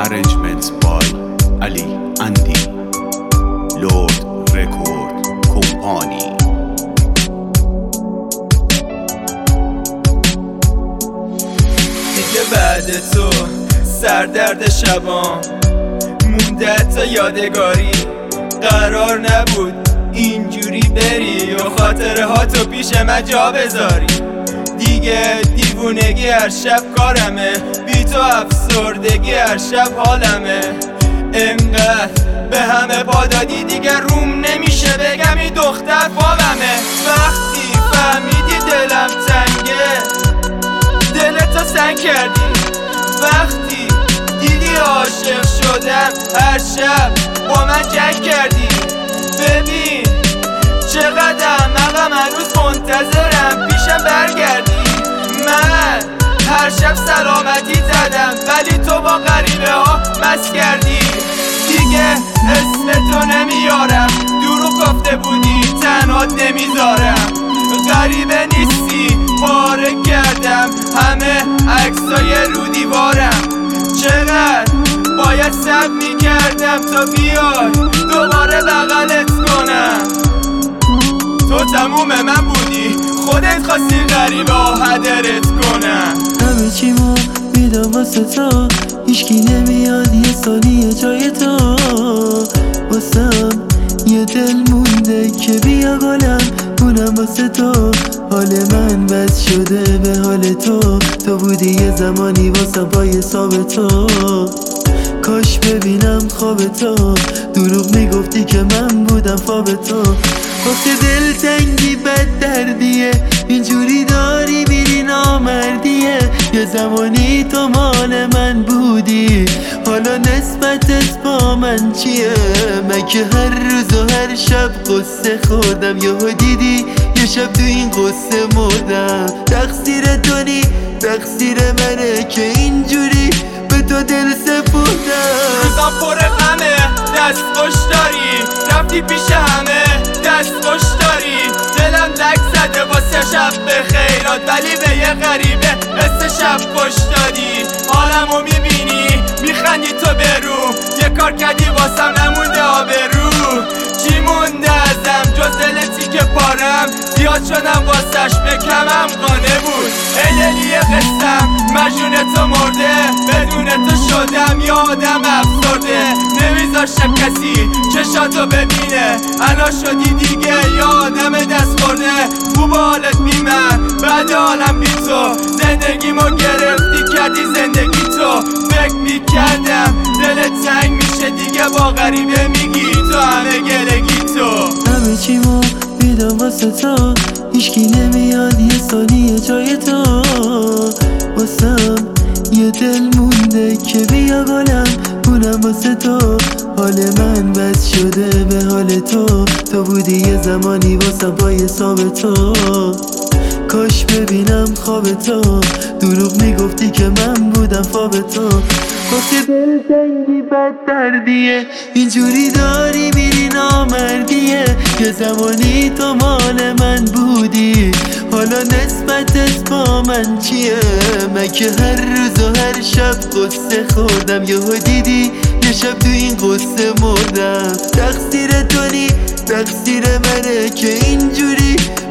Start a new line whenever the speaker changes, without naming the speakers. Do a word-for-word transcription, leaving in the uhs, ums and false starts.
Arrangements by Ali Andy, Lord Record Company.
دیگه بعد تو سردرد شبام مونده تا یادگاری، قرار نبود اینجوری بری و خاطره ها تو پیش من جا بذاری. دیگه دیوونگی هر شب کارمه، بی تو افسردگی هر شب حالمه. انقدر به همه پادادی دیگه روم نمیشه بگم این دختر خوابمه. وقتی فهمیدی دلم تنگه دلتو سنگ کردی، وقتی دیدی عاشق شدم هر شب با من جنگ کردی. ببین چقدر مقام هنوز منتظرم پیشم برگردی. من هر شب سلامتی زدم ولی تو با غریبه ها مست کردی. دیگه اسم تو نمیارم، دروغ گفته بودی تنهات نمیذارم. غریبه نیستی پاره کردم همه عکسای رو دیوارم. چقدر باید صبر میکردم تا بیای دوباره بغلت کنم. تو تموم من بودی، خودت خواستی غریبه ها هدرت کنم.
همه چیمو میدم واسه تو، هیچکی نمیاد یه ثانیه جای تو. واسم یه دل مونده که بیا گلم اونم واسه تو. حال من بس شده به حال تو، تو بودی یه زمانی واسم پای حساب تو. کاش ببینم خواب تو، دروغ میگفتی که من بودم خواب تو. واسه دل تنگی بد دردیه، اینجوری داری میری نامردیه. یه زمانی تو مال من بودی، حالا نسبتت با من چیه؟ من که هر روز و هر شب قصه خوردم، یهو دیدی یه شب تو این قصه مردم. تقصیر تو نی تقصیر منه که اینجوری به تو دل سپردم.
روزم پر غمه دست خوش داری، رفتی پیش همه دست خوش داری. دلم لک زده واسه شب به خیرات ولی به یه غریبه مثل شب خوش دادی. حالمو میبینی میخندی تو برو، یه کار کردی واسم نمونده آبرو. چی مونده ازم جز دلتی که پارم، زیاد شدم واسش به کمم قانه بود. ایلیلی قسم مجنون تو مرده، بدون تو شدم یه آدم افسرده. نمیذاشتم کسی چشاتو ببینه، الان شدی دیگه یه آدم دست خورده. خوب حالت بی من بعد حالم بی تو، زندگیمو گرفتی کردی زندگی تو. فکر میکردم دلت تنگ میشه دیگه با غریبه میگی تو همه گلگی تو.
همه چیمو میدم واسه تو، هیچکی نمیاد یه ثانیه جای تو. واسم یه دل مونده که بیا گلم اونم واسه تو. حال من بس شده به حال تو، تو بودی یه زمانی واسم پای حساب تو. کاش ببینم خواب تو، دروغ میگفتی که من بودم خواب تو. واسه دل تنگی بد دردیه، اینجوری داری میری نامردیه. یه زمانی تو مال من بودی، حالا نسبتت با من چیه؟ من که هر روز و هر شب قصه خوردم، یهو دیدی یه شب تو این قصه مردم. تقصیر تو نی تقصیر منه که اینجوری